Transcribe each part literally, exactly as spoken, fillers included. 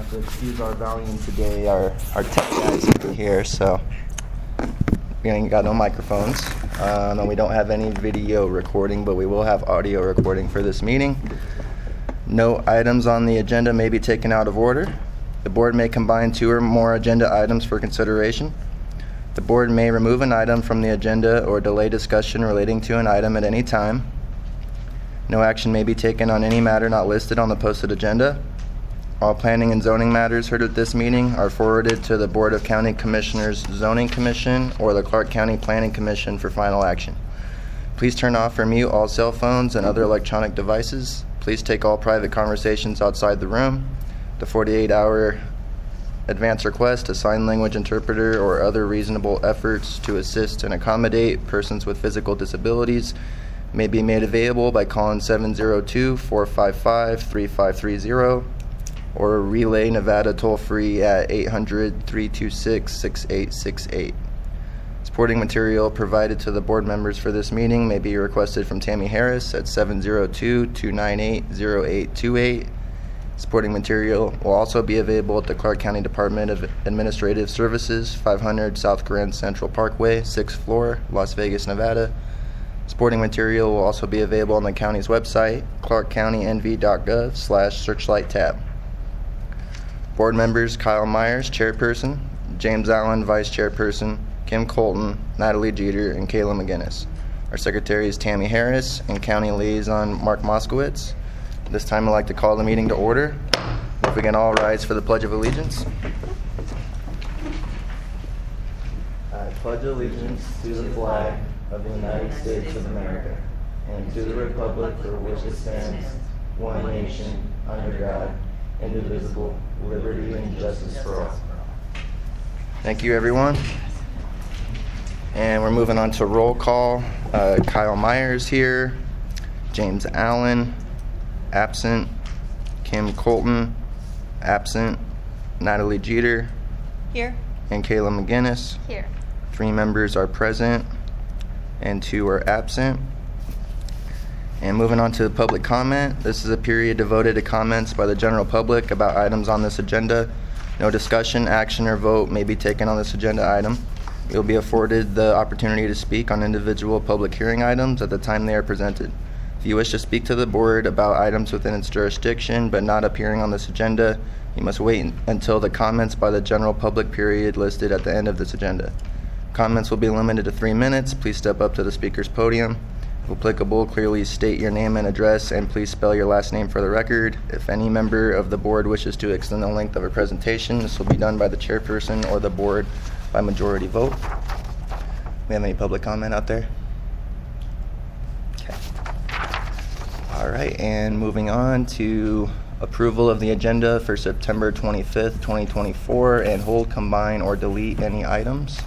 to excuse our volume today. Our, our tech guys are here, so we ain't got no microphones. Um, and we don't have any video recording, but we will have audio recording for this meeting. No items on the agenda may be taken out of order. The board may combine two or more agenda items for consideration. The board may remove an item from the agenda or delay discussion relating to an item at any time. No action may be taken on any matter not listed on the posted agenda. All planning and zoning matters heard at this meeting are forwarded to the Board of County Commissioners Zoning Commission or the Clark County Planning Commission for final action. Please turn off or mute all cell phones and other electronic devices. Please take all private conversations outside the room. The forty-eight hour advance request, a sign language interpreter, or other reasonable efforts to assist and accommodate persons with physical disabilities may be made available by calling seven zero two, four five five, three five three zero or Relay Nevada toll-free at eight hundred, three two six, six eight six eight. Supporting material provided to the board members for this meeting may be requested from Tammy Harris at seven zero two, two nine eight, zero eight two eight. Supporting material will also be available at the Clark County Department of Administrative Services, five hundred South Grand Central Parkway, sixth floor, Las Vegas, Nevada. Supporting material will also be available on the county's website, clark county n v dot gov slash searchlight tab. Board members Kyle Myers, Chairperson, James Allen, Vice Chairperson, Kim Colton, Natalie Jeter, and Kayla McGinnis. Our Secretary is Tammy Harris, and County Liaison Mark Moskowitz. This time I'd like to call the meeting to order. If we can all rise for the Pledge of Allegiance. I pledge allegiance to the flag of the United States of America and to the republic for which it stands, one nation, under God, indivisible, liberty and justice for all. Thank you, everyone. And we're moving on to roll call. Uh, Kyle Myers here, James Allen, absent, Kim Colton, absent, Natalie Jeter, here, and Kayla McGinnis. Here. Three members are present and two are absent. And moving on to the public comment, this is a period devoted to comments by the general public about items on this agenda. No discussion, action, or vote may be taken on this agenda item. You'll be afforded the opportunity to speak on individual public hearing items at the time they are presented. If you wish to speak to the board about items within its jurisdiction but not appearing on this agenda, you must wait until the comments by the general public period listed at the end of this agenda. Comments will be limited to three minutes. Please step up to the speaker's podium. If applicable, clearly state your name and address, and please spell your last name for the record. If any member of the board wishes to extend the length of a presentation, this will be done by the chairperson or the board by majority vote. We have any public comment out there? Okay. All right, and moving on to approval of the agenda for September twenty-fifth, twenty twenty-four, and hold, combine, or delete any items.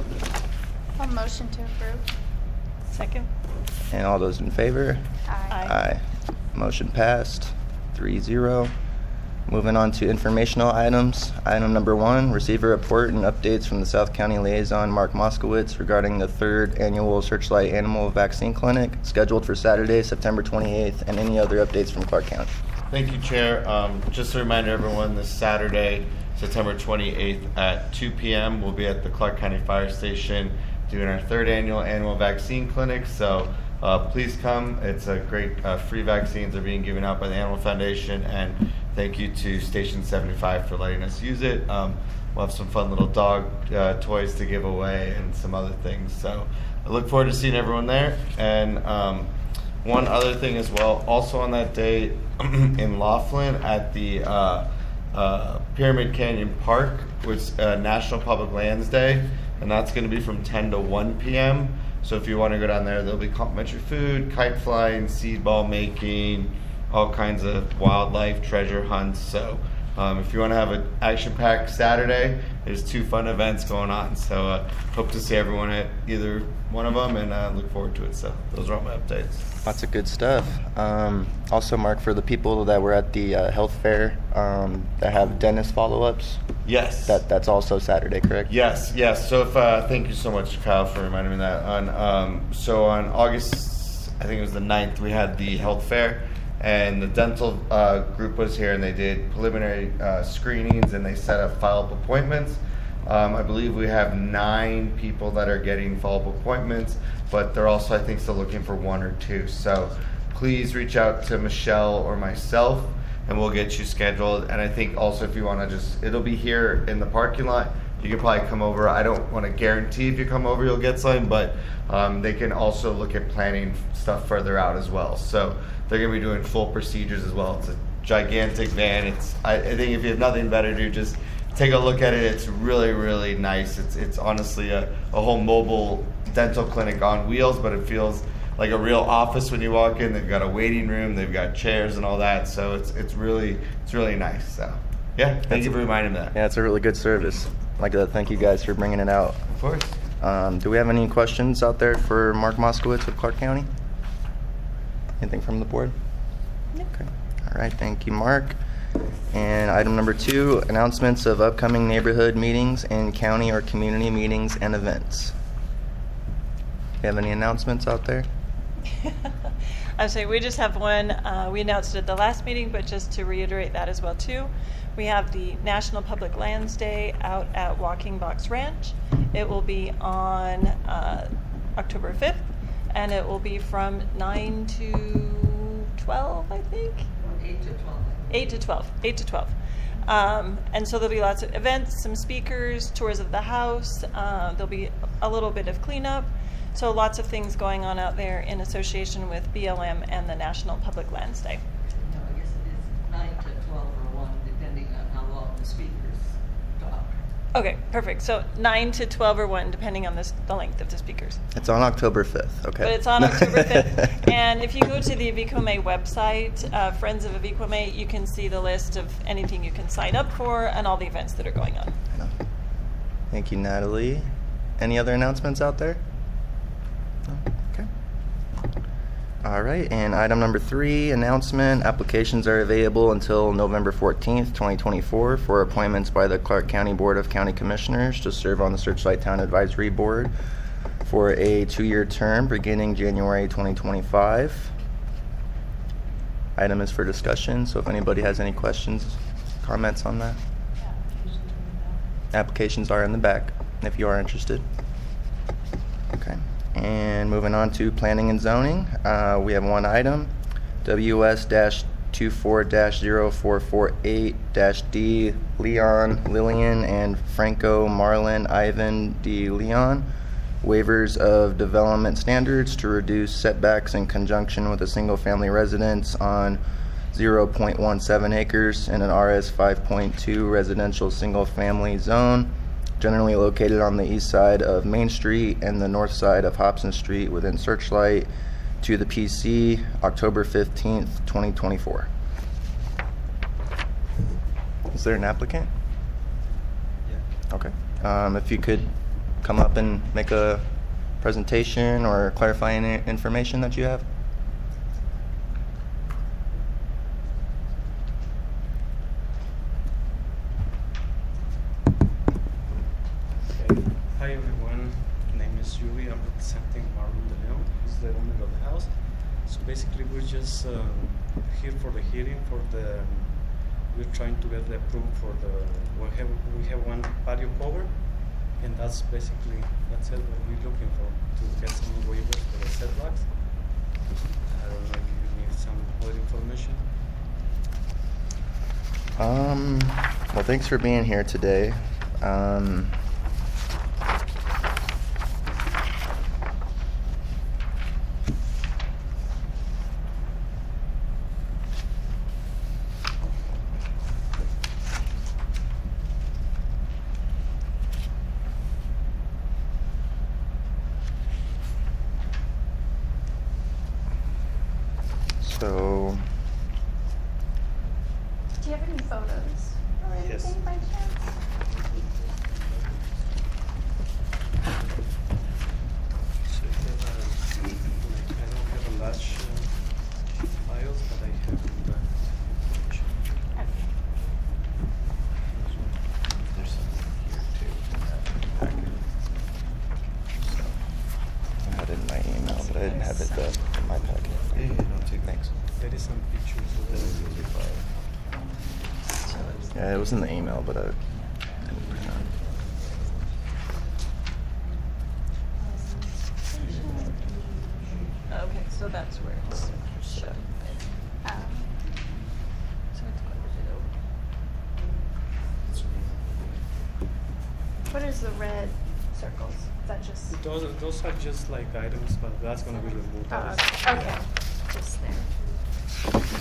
A motion to approve. Second. And all those in favor? Aye. Aye. Motion passed, three zero. Moving on to informational items. Item number one, receive a report and updates from the South County Liaison Mark Moskowitz regarding the third annual Searchlight Animal Vaccine Clinic scheduled for Saturday, September twenty-eighth, and any other updates from Clark County. Thank you, Chair. Um, just to remind everyone, this Saturday, September twenty-eighth at two p.m., we'll be at the Clark County Fire Station doing our third annual annual vaccine clinic. So uh, please come. It's a great uh, free vaccines are being given out by the Animal Foundation, and thank you to Station seventy-five for letting us use it. Um, we'll have some fun little dog uh, toys to give away and some other things. So I look forward to seeing everyone there. And um, one other thing as well, also on that day in Laughlin at the uh, uh, Pyramid Canyon Park, which is uh, National Public Lands Day, and that's going to be from ten to one p.m. So if you want to go down there, there'll be complimentary food, kite flying, seed ball making, all kinds of wildlife treasure hunts. So um, if you want to have an action-packed Saturday, there's two fun events going on. So uh, hope to see everyone at either one of them, and uh, look forward to it. So those are all my updates. Lots of good stuff. Um, also, Mark, for the people that were at the uh, health fair um, that have dentist follow-ups, yes, that that's also Saturday, correct? Yes, yes. So if uh, thank you so much, Kyle, for reminding me of that. On um, so on August, I think it was the ninth, we had the health fair. and the dental uh, group was here, and they did preliminary uh, screenings, and they set up follow-up appointments. Um, I believe we have nine people that are getting follow-up appointments, but they're also, I think, still looking for one or two. So please reach out to Michelle or myself, and we'll get you scheduled. And I think also if you want to just, it'll be here in the parking lot. You can probably come over. I don't want to guarantee if you come over you'll get something, but um, they can also look at planning stuff further out as well. So they're going to be doing full procedures as well. It's a gigantic van. It's I, I think if you have nothing better to do, just take a look at it. It's really, really nice. It's it's honestly a, a whole mobile dental clinic on wheels, but it feels like a real office when you walk in. They've got a waiting room, they've got chairs and all that. So it's it's really it's really nice. So yeah, thank That's you for reminding me of that. Yeah, it's a really good service. I'd like to thank you guys for bringing it out. Of course. Um, do we have any questions out there for Mark Moskowitz of Clark County? Anything from the board? Nope. Okay. All right, thank you, Mark. And item number two, announcements of upcoming neighborhood meetings and county or community meetings and events. Do you have any announcements out there? I'm sorry, we just have one. Uh, we announced it at the last meeting, but just to reiterate that as well too. We have the National Public Lands Day out at Walking Box Ranch. It will be on uh, October fifth, and it will be from nine to twelve, I think? eight to twelve. eight to twelve. eight to twelve. Um, and so there'll be lots of events, some speakers, tours of the house. Uh, there'll be a little bit of cleanup. So lots of things going on out there in association with B L M and the National Public Lands Day. No, I guess it is nine to twelve or one, depending on how long the speakers talk. Okay, perfect. So nine to twelve or one, depending on this, the length of the speakers. It's on October fifth, okay. But it's on October fifth. And if you go to the Aviquame website, uh, Friends of Aviquame, you can see the list of anything you can sign up for and all the events that are going on. Thank you, Natalie. Any other announcements out there? No? Okay. All right, and item number three, announcement. Applications are available until November fourteenth, twenty twenty-four for appointments by the Clark County Board of County Commissioners to serve on the Searchlight Town Advisory Board for a two-year term beginning January twenty twenty-five. Item is for discussion, so if anybody has any questions, comments on that. Applications are in the back if you are interested. Okay. And moving on to planning and zoning, uh, we have one item, W S twenty-four dash zero four four eight dash D, Leon, Lillian, and Franco, Marlon, Ivan, D. Leon, waivers of development standards to reduce setbacks in conjunction with a single-family residence on zero point one seven acres in an R S five point two residential single-family zone, generally located on the east side of Main Street and the north side of Hobson Street within Searchlight, to the P C, October fifteenth, twenty twenty-four. Is there an applicant? Yeah. Okay. Um, if you could come up and make a presentation or clarifying i- information that you have. Okay. Hi everyone, my name is Yuri. I'm representing Marlon De Leon, who's the owner of the house. So basically we're just um, here for the hearing for the, we're trying to get the approval for the, we have, we have one patio cover, and that's basically, that's it, what we're looking for, to get some waivers for the setbacks. I don't know if you need some other information. Um, well, thanks for being here today. Um, so, Do you have any photos or anything Yes. by chance? So I have, uh, like, I don't have a large uh, files, but I have the information. There's something here too in that packet. I had it in my email, but I didn't have it uh, in my packet. Yeah, yeah, no, take Thanks. There is some pictures Yeah, it was in the email, but I didn't print it out. Okay, so that's where it's showing. Um, So it's quite a bit what is the red circles? Is that just? Those, those are just like items, but that's gonna be removed. Oh, That is- okay. Okay. Just there.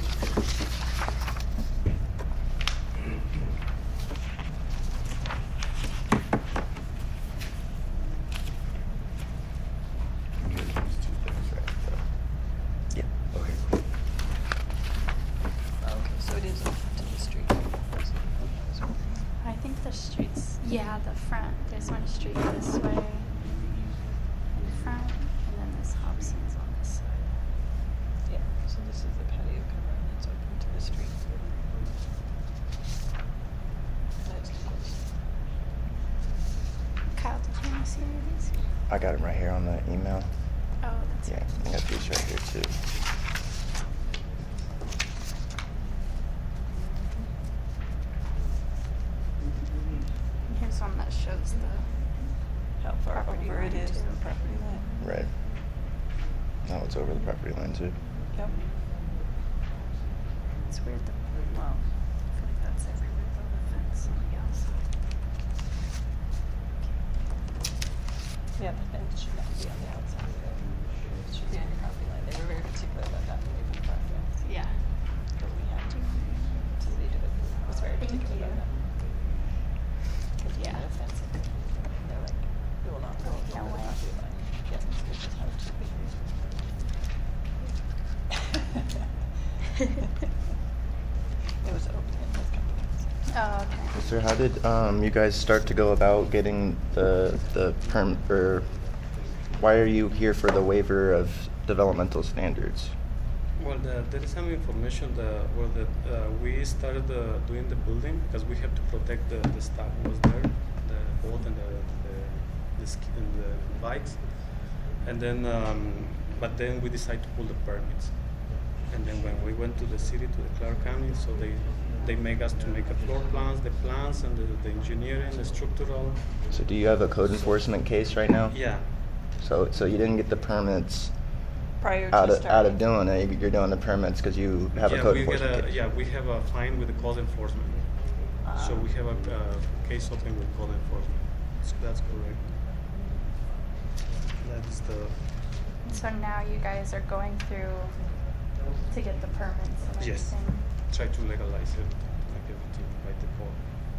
Here's these two things right there. Yeah. Okay, cool. Okay, so it is open to the street. I think the streets. Yeah, the front. There's one street this way. In front, and then this Hobson's on this side. Yeah, so this is the patio cover and it's open to the street. That's too close. Kyle, did you want to see any of these? I got them right here on the email. Oh, that's Yeah, right. I got these right here too. Here's one that shows the. How far Property over it line, is, too. the property line. Right. Now it's over the property line too. Yep. It's weird. The, well, I feel like that's everywhere though. The fence on the outside. Yeah, the fence should not be on the outside. It should be on your property line. They were very particular about that when they did the property. Yeah. But we had to, to leave it. It was very Thank particular you. about that. Because we Yeah. had a fence. And they're like, we will not go over the No way. property line. Yes, which is how it should be. It was open in this company. Oh, okay. So how did um, you guys start to go about getting the the perm or why are you here for the waiver of developmental standards? Well, the, there is some information that well that uh, we started uh, doing the building because we have to protect the, the staff who was there, the boat and the the, the, ski, and the bikes, and then um, but then we decided to pull the permits, and then when we went to the city to the Clark County, so they they make us to make a floor plans, the plans and the, the engineering, the structural. So do you have a code enforcement case right now? Yeah, So so you didn't get the permits Prior to out of starting. out of doing it. You're doing the permits because you have yeah, a code we get enforcement a, case. yeah, we have a fine with the code enforcement. So Ah. we have a uh, case open with code enforcement. So that's correct. That is the So now you guys are going through to get the permits and yes. everything. Try to legalize it, like everything by default.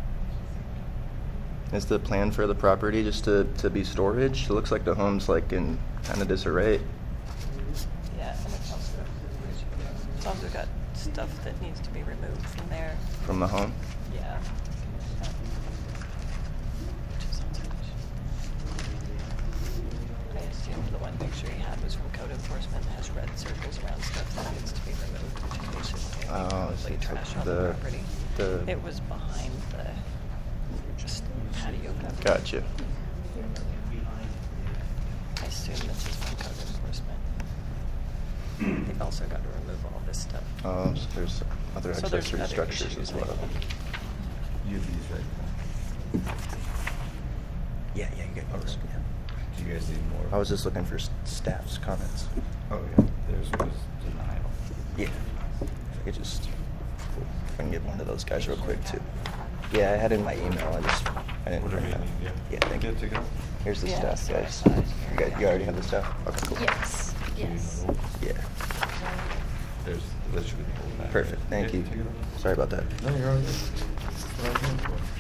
Is the plan for the property just to, to be storage? It looks like the home's like in kind of disarray. Yeah, and it's also, it's also got stuff that needs to be removed from there. From the home? Yeah. Which is not so much. I assumed the one picture he had was from code enforcement that has red circles around stuff that needs to be removed, which is basically Oh, like so it's trash like on the the- property. the- It was behind the just patio cover. Gotcha. I assume this is from code enforcement. They've also got to remove all this stuff. Oh, so there's other So there's accessory other structures issues, as I well. think. You have these right there. Yeah, yeah, you get those. Yeah. Do you guys need more? I was just looking for s- staff's comments. Oh yeah, theirs was denial. Yeah. If I could just, if I can get one of those guys real quick too. Yeah, I had it in my email. I just, I didn't Whatever print it you out. need, yeah. Yeah, thank you. Good to go? Here's the Yeah, stuff, so I guys. saw it You here. guys, you already have the stuff? Okay, cool. Yes. Yes. Yeah. There's literally the whole back. Perfect. Thank Yeah, you. take it over. Sorry about that. No, you're all good. That's what I'm here for.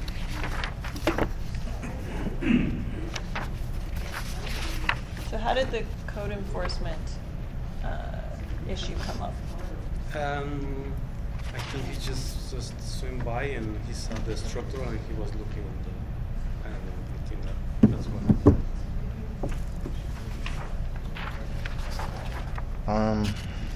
So how did the code enforcement uh, issue come up? Um, I think he just just swam by and he saw the structure and he was looking on the and I think that that's what. Um,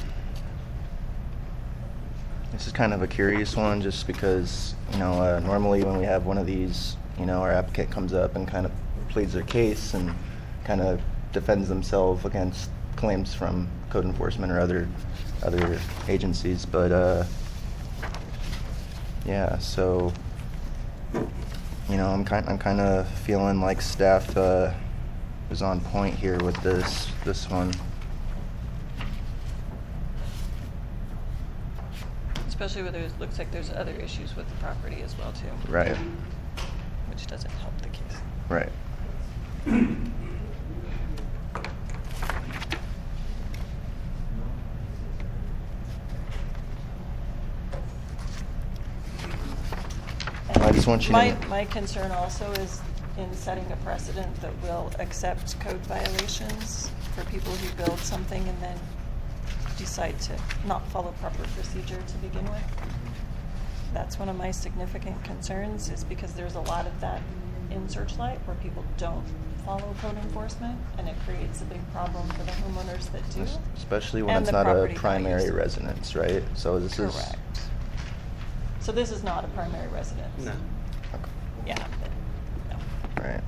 this is kind of a curious one, just because you know uh, normally when we have one of these, you know, our applicant comes up and kind of pleads their case and kind of defends themselves against claims from code enforcement or other other agencies, but uh, Yeah, so, you know, I'm kind, I'm kind of feeling like staff uh, is on point here with this, this one. Especially where there's, looks like there's other issues with the property as well too. Right, Which doesn't help the case. right. I just want you to My, know- my concern also is in setting a precedent that will accept code violations for people who build something and then decide to not follow proper procedure to begin with. That's one of my significant concerns, is because there's a lot of that in Searchlight where people don't follow code enforcement, and it creates a big problem for the homeowners that do. Especially when and it's the not a property primary values. residence, right? So this is. Correct. So this is not a primary residence? No. Okay. Yeah, but no. Right.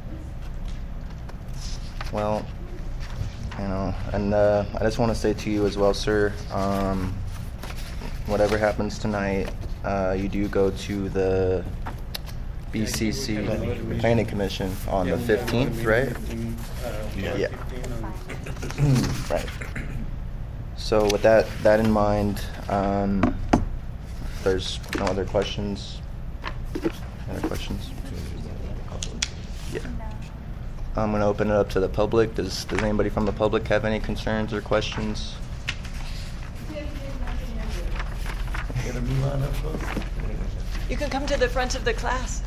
Well, you know, and uh, I just want to say to you as well, sir, um, whatever happens tonight, uh, you do go to the B C C Yeah, I think we have a Planning Commission on Yeah, the we have fifteenth, a right? meeting, uh, Yeah. Yeah. fifteen on- Right. So with that, that in mind, um, if there's no other questions, other questions? Yeah. No. I'm gonna open it up to the public. Does, does anybody from the public have any concerns or questions? Gonna move on up close. You can come to the front of the class.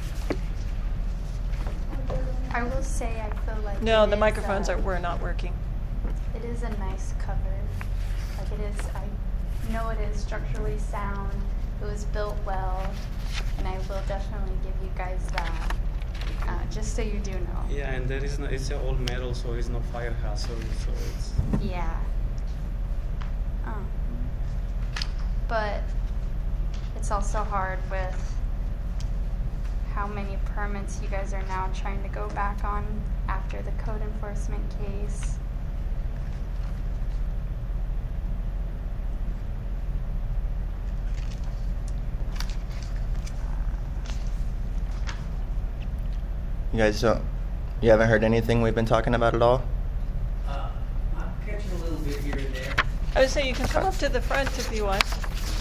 I will say I feel like No, it the is, microphones uh, are, were not working. It is a nice cover. Like it is, I know it is structurally sound. It was built well, and I will definitely give you guys that, uh, just so you do know. Yeah, and there is no, it's a old metal, so it's no fire hazard, so it's. Yeah. Um, but it's also hard with how many permits you guys are now trying to go back on after the code enforcement case. You guys don't, you haven't heard anything we've been talking about at all? Uh, I'm catching a little bit here and there. I would say you can come up to the front if you want.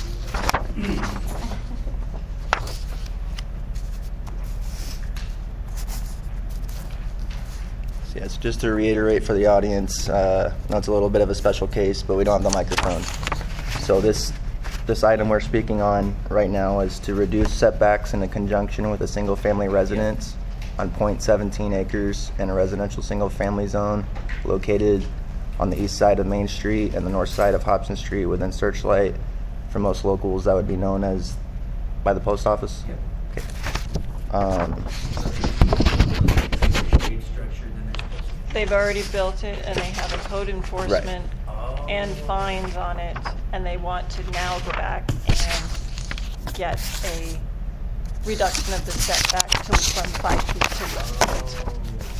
So yes, just to reiterate for the audience, uh, no, it's a little bit of a special case, but we don't have the microphone. So this, this item we're speaking on right now is to reduce setbacks in conjunction with a single-family residence on point one seven acres in a residential single-family zone located on the east side of Main Street and the north side of Hobson Street within Searchlight. For most locals, that would be known as by the post office? Yep. Okay. Um, Shade structure than they're supposed to. They've already built it and they have a code enforcement Oh. and fines on it, and they want to now go back and get a reduction of the setback to from five feet to one foot.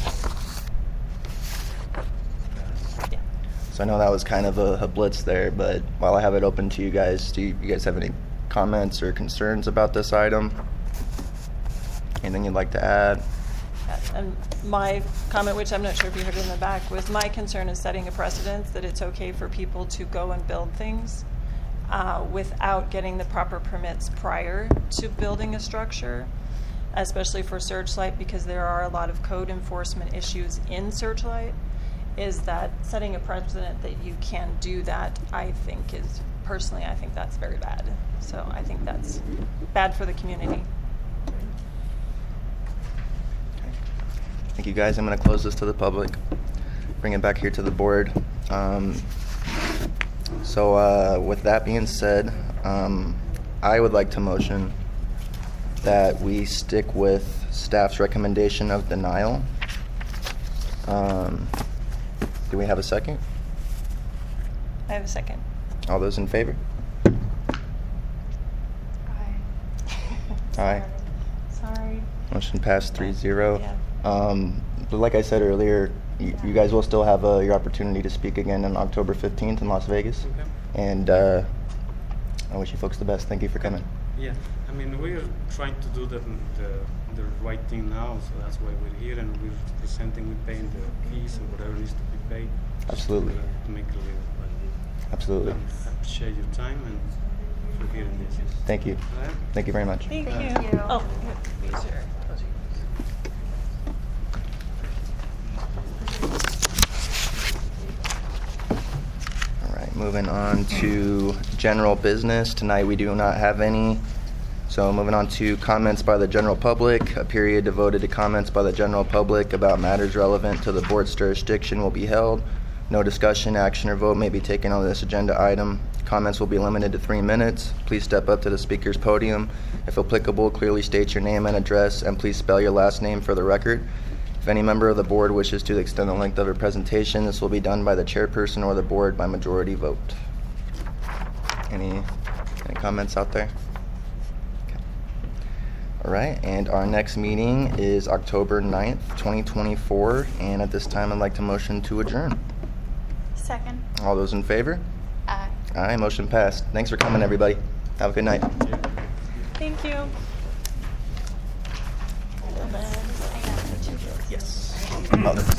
Yeah. So I know that was kind of a, a blitz there, but while I have it open to you guys, do you, you guys have any comments or concerns about this item? Anything you'd like to add? And my comment, which I'm not sure if you heard in the back, was my concern is setting a precedent that it's okay for people to go and build things uh, without getting the proper permits prior to building a structure, especially for Searchlight, because there are a lot of code enforcement issues in Searchlight. Is that setting a precedent that you can do that, I think is, personally, I think that's very bad. So I think that's bad for the community. Thank you, guys. I'm going to close this to the public, bring it back here to the board. Um, so uh, with that being said, um, I would like to motion that we stick with staff's recommendation of denial. Um, do we have a second? I have a second. All those in favor? Aye. Sorry. Motion passed three zero. Yeah. Um, but like I said earlier, you, you guys will still have uh, your opportunity to speak again on October fifteenth in Las Vegas. Okay. And uh, I wish you folks the best. Thank you for coming. Yeah. I mean, we're trying to do the, the the right thing now, so that's why we're here, and we're presenting, we're paying the fees and whatever needs to be paid. Absolutely. To, uh, to make a living. Absolutely. Um, I appreciate your time and for hearing this. Thank you. All right? Thank you very much. Thank Thank you. you. Oh, these are. All right, moving on to general business. Tonight we do not have any. So moving on to comments by the general public. A period devoted to comments by the general public about matters relevant to the board's jurisdiction will be held. No discussion, action, or vote may be taken on this agenda item. Comments will be limited to three minutes. Please step up to the speaker's podium. If applicable, clearly state your name and address, and please spell your last name for the record. If any member of the board wishes to extend the length of a presentation, this will be done by the chairperson or the board by majority vote. Any, any comments out there? Okay. All right, and our next meeting is October ninth, twenty twenty-four, and at this time I'd like to motion to adjourn. Second. All those in favor? Aye. Aye, motion passed. Thanks for coming, everybody. Have a good night. Thank you. Yes. Others.